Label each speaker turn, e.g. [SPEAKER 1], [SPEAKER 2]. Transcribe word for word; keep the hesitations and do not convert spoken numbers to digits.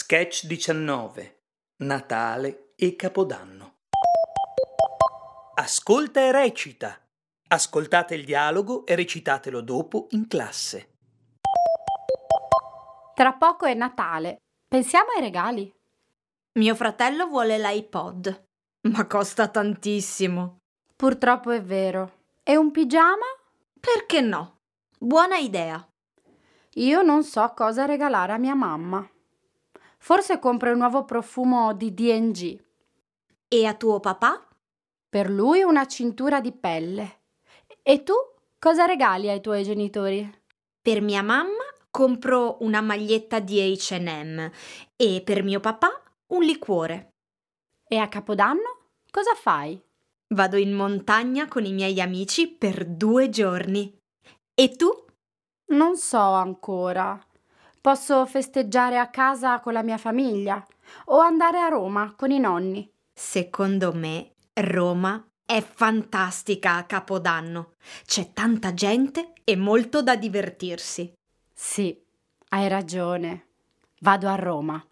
[SPEAKER 1] Sketch diciannove. Natale e Capodanno. Ascolta e recita. Ascoltate il dialogo e recitatelo dopo in classe.
[SPEAKER 2] Tra poco è Natale. Pensiamo ai regali.
[SPEAKER 3] Mio fratello vuole l'iPod, ma costa tantissimo.
[SPEAKER 2] Purtroppo è vero. E un pigiama?
[SPEAKER 3] Perché no? Buona idea.
[SPEAKER 2] Io non so cosa regalare a mia mamma. Forse compro il nuovo profumo di D and G.
[SPEAKER 3] E a tuo papà?
[SPEAKER 2] Per lui una cintura di pelle. E tu cosa regali ai tuoi genitori?
[SPEAKER 3] Per mia mamma compro una maglietta di H and M e per mio papà un liquore.
[SPEAKER 2] E a Capodanno cosa fai?
[SPEAKER 3] Vado in montagna con i miei amici per due giorni. E tu?
[SPEAKER 2] Non so ancora. Posso festeggiare a casa con la mia famiglia o andare a Roma con i nonni.
[SPEAKER 3] Secondo me Roma è fantastica a Capodanno. C'è tanta gente e molto da divertirsi.
[SPEAKER 2] Sì, hai ragione. Vado a Roma.